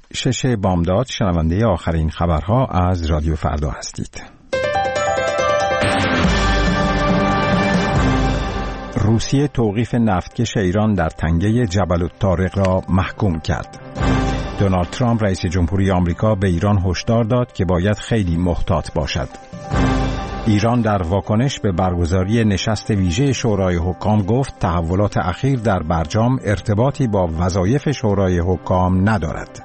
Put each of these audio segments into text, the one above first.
6 بامداد شنونده آخرین خبرها از رادیو فردا هستید. روسیه توقیف نفتکش ایران در تنگه جبل الطارق را محکوم کرد. دونالد ترامپ رئیس جمهوری آمریکا به ایران هشدار داد که باید خیلی محتاط باشد. ایران در واکنش به برگزاری نشست ویژه شورای حکام گفت تحولات اخیر در برجام ارتباطی با وظایف شورای حکام ندارد.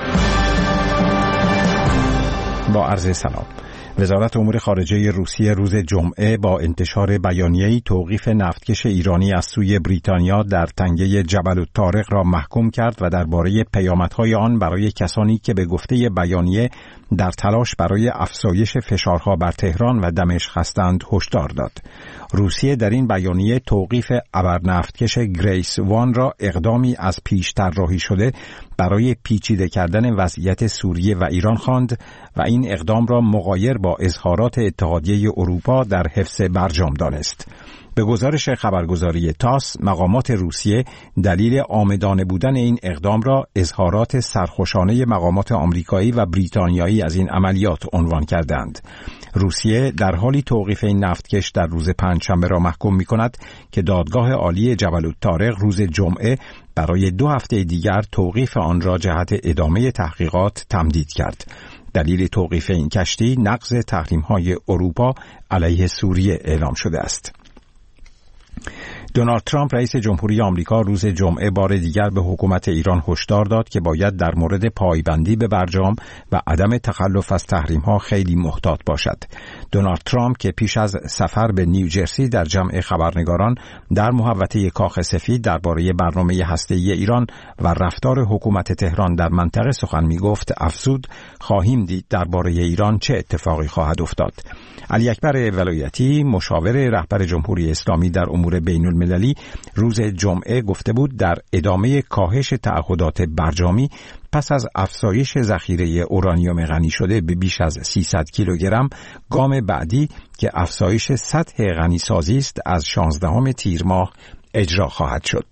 با عرض سلام. وزارت امور خارجه روسیه روز جمعه با انتشار بیانیه‌ای توقیف نفتکش ایرانی از سوی بریتانیا در تنگه جبل الطارق را محکوم کرد و درباره پیامدهای آن برای کسانی که به گفته بیانیه در تلاش برای افزایش فشارها بر تهران و دمشق هستند هشدار داد. روسیه در این بیانیه توقیف ابرنفتکش گریس وان را اقدامی از پیش طراحی شده برای پیچیده کردن وضعیت سوریه و ایران خواند و این اقدام را مغایر با اظهارات اتحادیه اروپا در حفظ برجام دانست. به گزارش خبرگزاری تاس، مقامات روسیه دلیل عامدانه بودن این اقدام را اظهارات سرخوشانه مقامات آمریکایی و بریتانیایی از این عملیات عنوان کردند. روسیه در حالی توقیف این نفتکش در روز پنجشنبه را محکوم می‌کند که دادگاه عالی جبل الطارق روز جمعه برای 2 هفته دیگر توقیف آن را جهت ادامه تحقیقات تمدید کرد. دلیل توقیف این کشتی نقض تحریم‌های اروپا علیه سوریه اعلام شده است. دونالد ترامپ رئیس جمهوری آمریکا روز جمعه بار دیگر به حکومت ایران هشدار داد که باید در مورد پایبندی به برجام و عدم تخلف از تحریم‌ها خیلی محتاط باشد. دونالد ترامپ که پیش از سفر به نیوجرسی در جمع خبرنگاران در محوطه کاخ سفید درباره برنامه هسته‌ای ایران و رفتار حکومت تهران در منطقه سخن می‌گفت، افزود خواهیم دید درباره ایران چه اتفاقی خواهد افتاد. علی اکبر ولایتی مشاور رهبر جمهوری اسلامی در امور بین‌المللی روز جمعه گفته بود در ادامه کاهش تعهدات برجامی پس از افزایش ذخیره اورانیوم غنی شده به بیش از 300 کیلوگرم، گام بعدی که افزایش سطح غنیسازی است از 16 تیر ماه اجرا خواهد شد.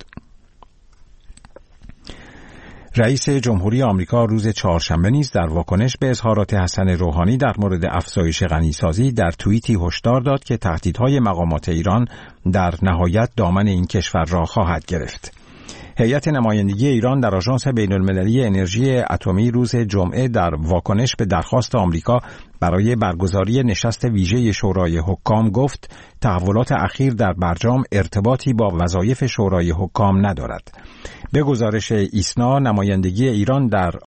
رئیس جمهوری آمریکا روز چهارشنبه نیز در واکنش به اظهارات حسن روحانی در مورد افزایش غنیسازی در توییتی هشدار داد که تهدیدهای مقامات ایران در نهایت دامن این کشور را خواهد گرفت. هیئت نمایندگی ایران در آژانس بین‌المللی انرژی اتمی روز جمعه در واکنش به درخواست آمریکا برای برگزاری نشست ویژه شورای حکام گفت تحولات اخیر در برجام ارتباطی با وظایف شورای حکام ندارد. به گزارش ایسنا، نمایندگی ایران در